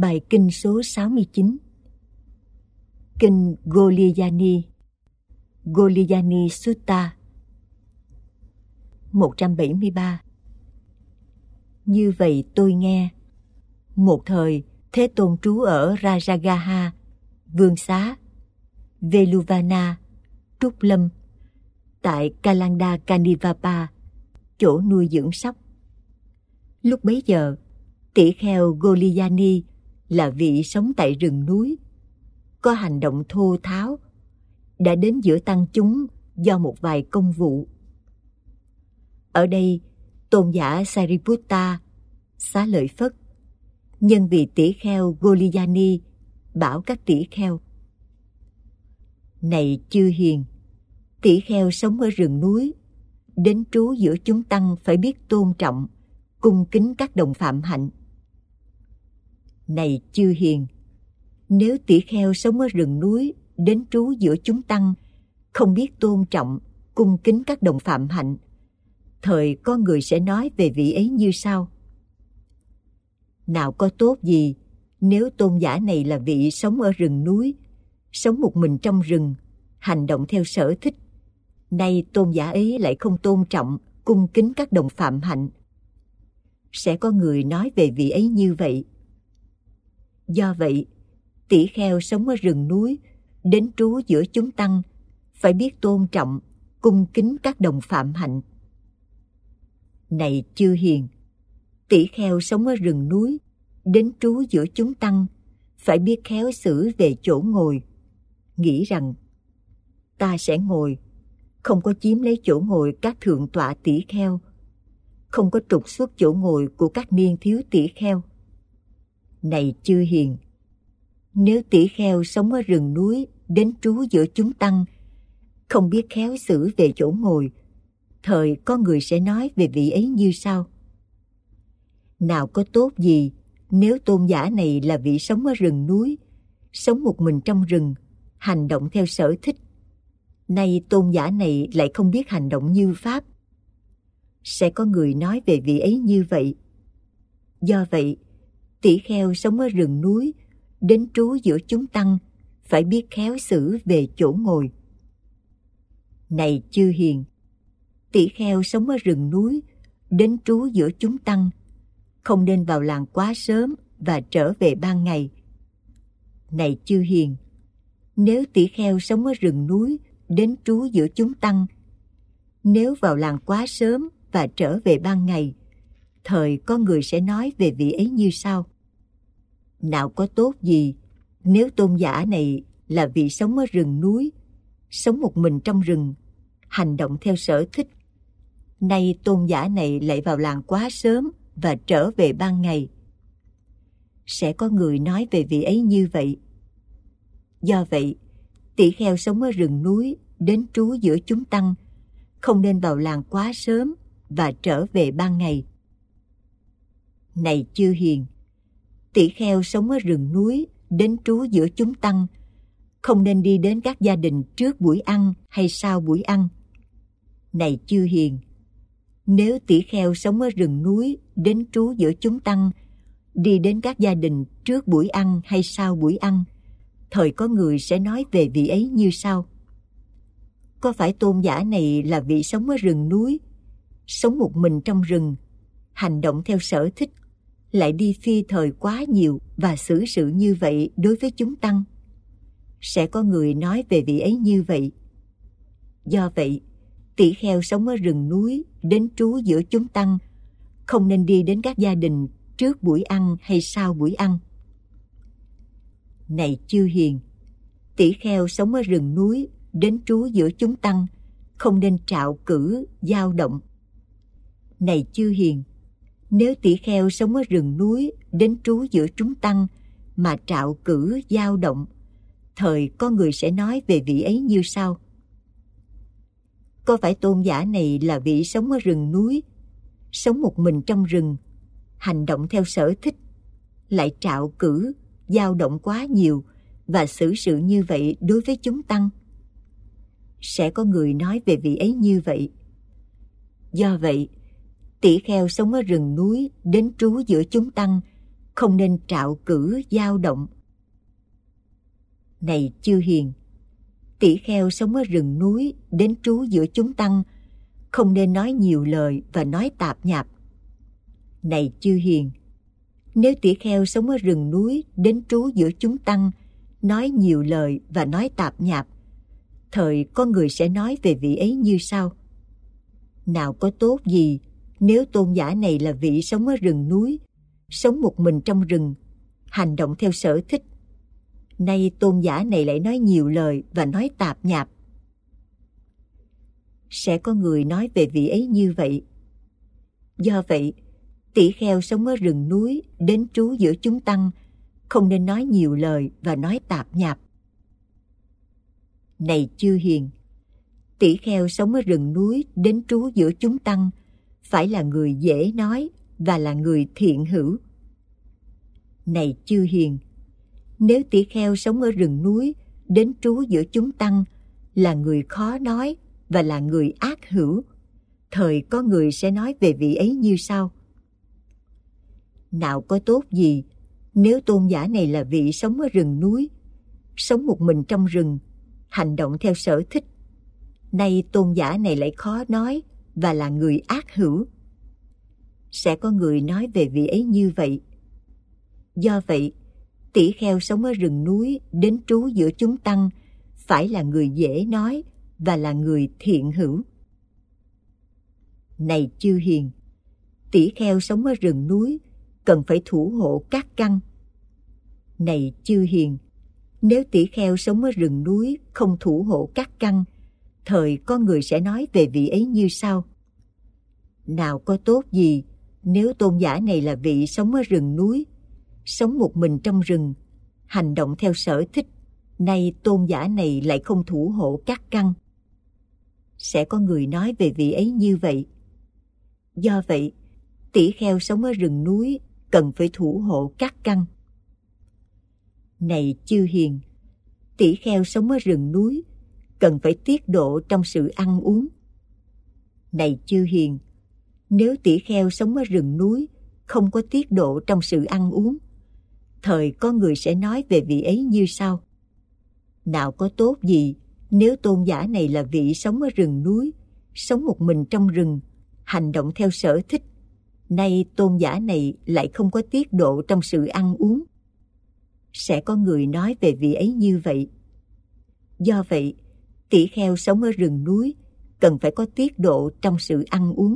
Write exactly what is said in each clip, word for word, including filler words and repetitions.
Bài kinh số sáu mươi chín. Kinh Goliyani, Goliyani Sutta. một trăm bảy mươi ba. Như vậy tôi nghe, một thời Thế Tôn trú ở Rajagaha, Vương Xá, Veluvana, Trúc Lâm, tại Kalanda Kanivapa, chỗ nuôi dưỡng sóc. Lúc bấy giờ, tỷ kheo Goliyani là vị sống tại rừng núi, có hành động thô tháo, đã đến giữa tăng chúng do một vài công vụ. Ở đây, tôn giả Sariputta xá lợi Phất nhân vì tỷ kheo Goliyani bảo các tỷ kheo: Này chư hiền, tỷ kheo sống ở rừng núi, đến trú giữa chúng tăng phải biết tôn trọng, cung kính các đồng phạm hạnh. Này chư hiền, nếu tỷ kheo sống ở rừng núi, đến trú giữa chúng tăng, không biết tôn trọng, cung kính các đồng phạm hạnh, thời có người sẽ nói về vị ấy như sau: Nào có tốt gì nếu tôn giả này là vị sống ở rừng núi, sống một mình trong rừng, hành động theo sở thích, nay tôn giả ấy lại không tôn trọng, cung kính các đồng phạm hạnh. Sẽ có người nói về vị ấy như vậy. Do vậy, tỷ kheo sống ở rừng núi, đến trú giữa chúng tăng, phải biết tôn trọng, cung kính các đồng phạm hạnh. Này chư hiền, tỷ kheo sống ở rừng núi, đến trú giữa chúng tăng, phải biết khéo xử về chỗ ngồi, nghĩ rằng ta sẽ ngồi, không có chiếm lấy chỗ ngồi các thượng tọa tỷ kheo, không có trục xuất chỗ ngồi của các niên thiếu tỷ kheo. Này chư hiền, nếu tỷ kheo sống ở rừng núi, đến trú giữa chúng tăng, không biết khéo xử về chỗ ngồi, thời có người sẽ nói về vị ấy như sau: Nào có tốt gì nếu tôn giả này là vị sống ở rừng núi, sống một mình trong rừng, hành động theo sở thích, nay tôn giả này lại không biết hành động như pháp. Sẽ có người nói về vị ấy như vậy. Do vậy, tỷ kheo sống ở rừng núi, đến trú giữa chúng tăng, phải biết khéo xử về chỗ ngồi. Này chư hiền, tỷ kheo sống ở rừng núi, đến trú giữa chúng tăng, không nên vào làng quá sớm và trở về ban ngày. Này chư hiền, nếu tỷ kheo sống ở rừng núi, đến trú giữa chúng tăng, nếu vào làng quá sớm và trở về ban ngày, thời có người sẽ nói về vị ấy như sau: Nào có tốt gì nếu tôn giả này là vị sống ở rừng núi, sống một mình trong rừng, hành động theo sở thích, nay tôn giả này lại vào làng quá sớm và trở về ban ngày. Sẽ có người nói về vị ấy như vậy. Do vậy, tỷ kheo sống ở rừng núi, đến trú giữa chúng tăng, không nên vào làng quá sớm và trở về ban ngày. Này chư hiền, tỷ kheo sống ở rừng núi, đến trú giữa chúng tăng, không nên đi đến các gia đình trước buổi ăn hay sau buổi ăn. Này chư hiền, nếu tỷ kheo sống ở rừng núi, đến trú giữa chúng tăng, đi đến các gia đình trước buổi ăn hay sau buổi ăn, thời có người sẽ nói về vị ấy như sau: Có phải tôn giả này là vị sống ở rừng núi, sống một mình trong rừng, hành động theo sở thích, lại đi phi thời quá nhiều và xử sự như vậy đối với chúng tăng? Sẽ có người nói về vị ấy như vậy. Do vậy, tỷ kheo sống ở rừng núi, đến trú giữa chúng tăng, không nên đi đến các gia đình trước buổi ăn hay sau buổi ăn. Này chư hiền, tỷ kheo sống ở rừng núi, đến trú giữa chúng tăng, không nên trạo cử, dao động. Này chư hiền, nếu tỷ kheo sống ở rừng núi, đến trú giữa chúng tăng, mà trạo cử, dao động, thời có người sẽ nói về vị ấy như sau: Có phải tôn giả này là vị sống ở rừng núi, sống một mình trong rừng, hành động theo sở thích, lại trạo cử, dao động quá nhiều và xử sự như vậy đối với chúng tăng? Sẽ có người nói về vị ấy như vậy. Do vậy, tỷ kheo sống ở rừng núi, đến trú giữa chúng tăng, không nên trạo cử dao động. Này chư hiền, tỷ kheo sống ở rừng núi đến trú giữa chúng tăng, không nên nói nhiều lời và nói tạp nhạp. Này chư hiền, nếu tỷ kheo sống ở rừng núi đến trú giữa chúng tăng, nói nhiều lời và nói tạp nhạp, thời có người sẽ nói về vị ấy như sau: nào có tốt gì nếu tôn giả này là vị sống ở rừng núi, sống một mình trong rừng, hành động theo sở thích. Nay tôn giả này lại nói nhiều lời và nói tạp nhạp. Sẽ có người nói về vị ấy như vậy. Do vậy, tỷ kheo sống ở rừng núi đến trú giữa chúng tăng, không nên nói nhiều lời và nói tạp nhạp. Này chư hiền, tỷ kheo sống ở rừng núi đến trú giữa chúng tăng phải là người dễ nói và là người thiện hữu. Này chư hiền, nếu tỷ kheo sống ở rừng núi đến trú giữa chúng tăng là người khó nói và là người ác hữu, thời có người sẽ nói về vị ấy như sau: nào có tốt gì nếu tôn giả này là vị sống ở rừng núi, sống một mình trong rừng, hành động theo sở thích. Nay tôn giả này lại khó nói và là người ác hữu. Sẽ có người nói về vị ấy như vậy. Do vậy, tỷ kheo sống ở rừng núi đến trú giữa chúng tăng phải là người dễ nói và là người thiện hữu. Này chư hiền, tỷ kheo sống ở rừng núi cần phải thủ hộ các căn. Này chư hiền, nếu tỷ kheo sống ở rừng núi không thủ hộ các căn, thời có người sẽ nói về vị ấy như sau: nào có tốt gì nếu tôn giả này là vị sống ở rừng núi, sống một mình trong rừng, hành động theo sở thích. Nay tôn giả này lại không thủ hộ các căn. Sẽ có người nói về vị ấy như vậy. Do vậy, tỷ kheo sống ở rừng núi cần phải thủ hộ các căn. Này chư hiền, tỷ kheo sống ở rừng núi cần phải tiết độ trong sự ăn uống. Này chư hiền, nếu tỷ kheo sống ở rừng núi không có tiết độ trong sự ăn uống, thời có người sẽ nói về vị ấy như sau: nào có tốt gì nếu tôn giả này là vị sống ở rừng núi, sống một mình trong rừng, hành động theo sở thích. Nay tôn giả này lại không có tiết độ trong sự ăn uống. Sẽ có người nói về vị ấy như vậy. Do vậy, tỷ kheo sống ở rừng núi cần phải có tiết độ trong sự ăn uống.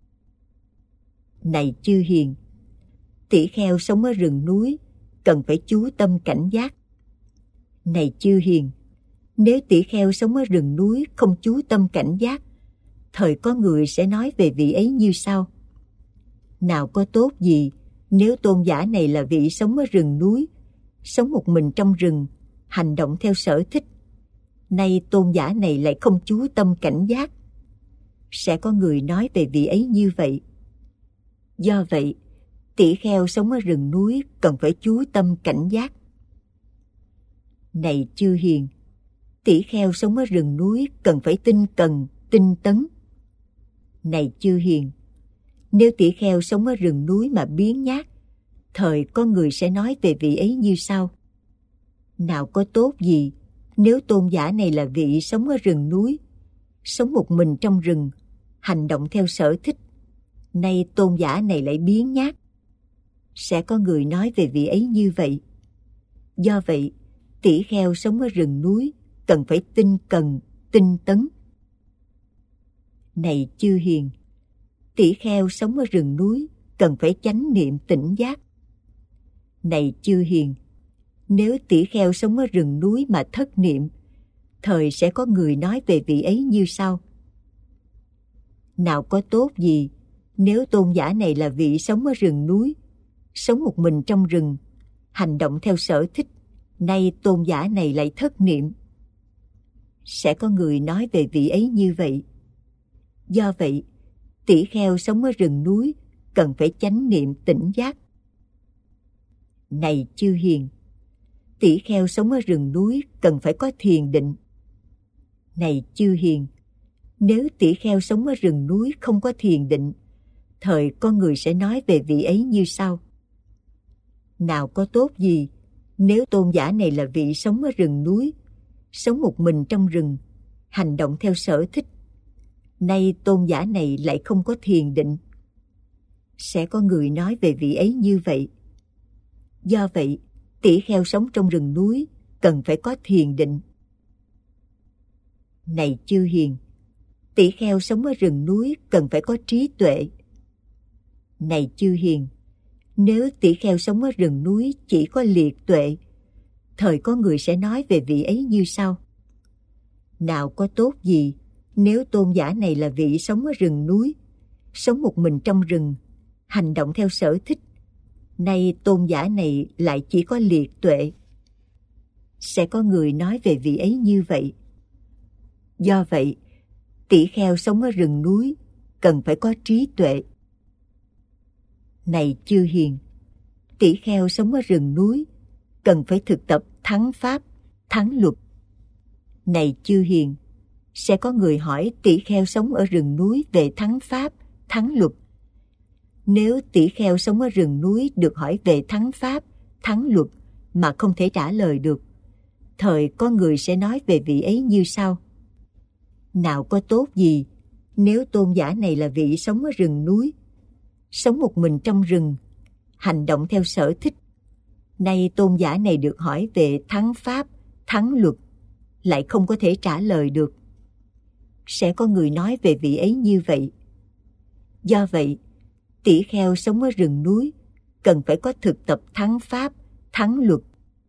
Này chư hiền, tỷ kheo sống ở rừng núi cần phải chú tâm cảnh giác. Này chư hiền, nếu tỷ kheo sống ở rừng núi không chú tâm cảnh giác, thời có người sẽ nói về vị ấy như sau: nào có tốt gì nếu tôn giả này là vị sống ở rừng núi, sống một mình trong rừng, hành động theo sở thích. Nay tôn giả này lại không chú tâm cảnh giác. Sẽ có người nói về vị ấy như vậy. Do vậy, tỷ kheo sống ở rừng núi cần phải chú tâm cảnh giác. Này chư hiền, tỷ kheo sống ở rừng núi cần phải tinh cần, tinh tấn. Này chư hiền, nếu tỷ kheo sống ở rừng núi mà biếng nhác, thời có người sẽ nói về vị ấy như sau: nào có tốt gì nếu tôn giả này là vị sống ở rừng núi, sống một mình trong rừng, hành động theo sở thích. Nay tôn giả này lại biếng nhác. Sẽ có người nói về vị ấy như vậy. Do vậy, tỷ kheo sống ở rừng núi cần phải tinh cần, tinh tấn. Này chư hiền, tỷ kheo sống ở rừng núi cần phải chánh niệm tỉnh giác. Này chư hiền, nếu tỷ kheo sống ở rừng núi mà thất niệm, thời sẽ có người nói về vị ấy như sau: nào có tốt gì nếu tôn giả này là vị sống ở rừng núi, sống một mình trong rừng, hành động theo sở thích. Nay tôn giả này lại thất niệm. Sẽ có người nói về vị ấy như vậy. Do vậy, tỷ kheo sống ở rừng núi cần phải chánh niệm tỉnh giác. Này chư hiền, tỷ kheo sống ở rừng núi cần phải có thiền định. Này chư hiền, nếu tỷ kheo sống ở rừng núi không có thiền định, thời con người sẽ nói về vị ấy như sau: Nào có tốt gì nếu tôn giả này là vị sống ở rừng núi, sống một mình trong rừng, hành động theo sở thích. Nay tôn giả này lại không có thiền định. Sẽ có người nói về vị ấy như vậy. Do vậy, tỷ kheo sống trong rừng núi cần phải có thiền định. Này chư hiền, tỷ kheo sống ở rừng núi cần phải có trí tuệ. Này chư hiền, nếu tỷ kheo sống ở rừng núi chỉ có liệt tuệ, thời có người sẽ nói về vị ấy như sau. Nào có tốt gì nếu tôn giả này là vị sống ở rừng núi, sống một mình trong rừng, hành động theo sở thích. Nay tôn giả này lại chỉ có liệt tuệ. Sẽ có người nói về vị ấy như vậy. Do vậy, tỷ kheo sống ở rừng núi cần phải có trí tuệ. Này chư hiền, tỷ kheo sống ở rừng núi cần phải thực tập thắng pháp, thắng luật. Này chư hiền, sẽ có người hỏi tỷ kheo sống ở rừng núi về thắng pháp, thắng luật. Nếu tỷ kheo sống ở rừng núi được hỏi về thắng pháp, thắng luật mà không thể trả lời được, thời có người sẽ nói về vị ấy như sau. Nào có tốt gì nếu tôn giả này là vị sống ở rừng núi, sống một mình trong rừng, hành động theo sở thích. Nay tôn giả này được hỏi về thắng pháp, thắng luật, lại không có thể trả lời được. Sẽ có người nói về vị ấy như vậy. Do vậy, tỷ kheo sống ở rừng núi cần phải có thực tập thắng pháp, thắng luật.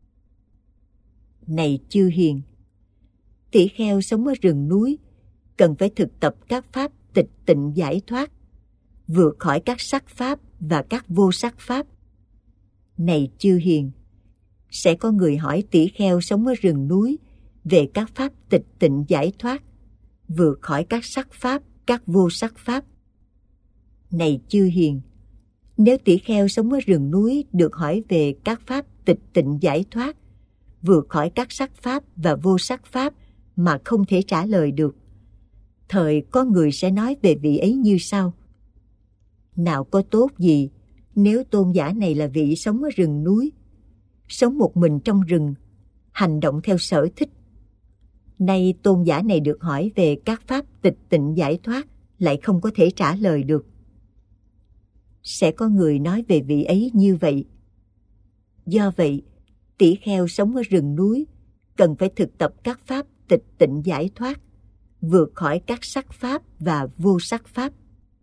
Này chư hiền, tỷ kheo sống ở rừng núi cần phải thực tập các pháp tịch tịnh giải thoát, vượt khỏi các sắc pháp và các vô sắc pháp. Này chư hiền, sẽ có người hỏi tỷ kheo sống ở rừng núi về các pháp tịch tịnh giải thoát, vượt khỏi các sắc pháp, các vô sắc pháp. Này chư hiền, nếu tỷ kheo sống ở rừng núi được hỏi về các pháp tịch tịnh giải thoát, vượt khỏi các sắc pháp và vô sắc pháp mà không thể trả lời được, thời có người sẽ nói về vị ấy như sau. Nào có tốt gì nếu tôn giả này là vị sống ở rừng núi, sống một mình trong rừng, hành động theo sở thích. Nay tôn giả này được hỏi về các pháp tịch tịnh giải thoát, lại không có thể trả lời được. Sẽ có người nói về vị ấy như vậy. Do vậy, tỷ kheo sống ở rừng núi cần phải thực tập các pháp tịch tịnh giải thoát, vượt khỏi các sắc pháp và vô sắc pháp.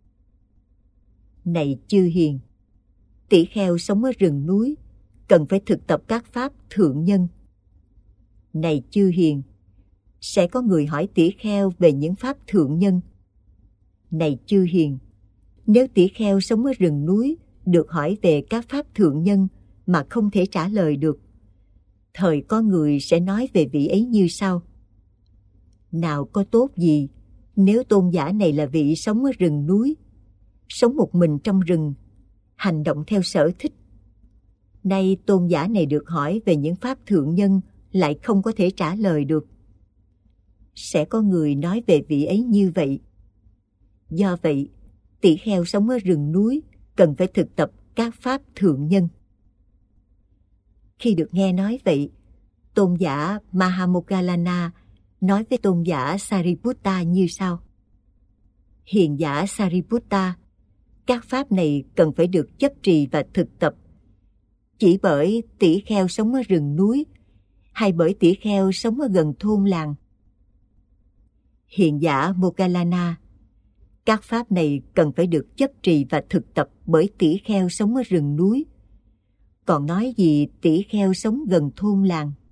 Này chư hiền, tỷ kheo sống ở rừng núi cần phải thực tập các pháp thượng nhân. Này chư hiền, sẽ có người hỏi tỷ kheo về những pháp thượng nhân. Này chư hiền, nếu tỷ kheo sống ở rừng núi được hỏi về các pháp thượng nhân mà không thể trả lời được, thời có người sẽ nói về vị ấy như sau. Nào có tốt gì nếu tôn giả này là vị sống ở rừng núi, sống một mình trong rừng, hành động theo sở thích. Nay tôn giả này được hỏi về những pháp thượng nhân lại không có thể trả lời được. Sẽ có người nói về vị ấy như vậy. Do vậy, tỷ kheo sống ở rừng núi cần phải thực tập các pháp thượng nhân. Khi được nghe nói vậy, tôn giả Mahamoggallana nói với tôn giả Sariputta như sau. Hiền giả Sariputta, các pháp này cần phải được chấp trì và thực tập. Chỉ bởi tỷ kheo sống ở rừng núi, hay bởi tỷ kheo sống ở gần thôn làng. Hiền giả Moggallana, các pháp này cần phải được chấp trì và thực tập bởi tỷ kheo sống ở rừng núi. Còn nói gì tỷ kheo sống gần thôn làng?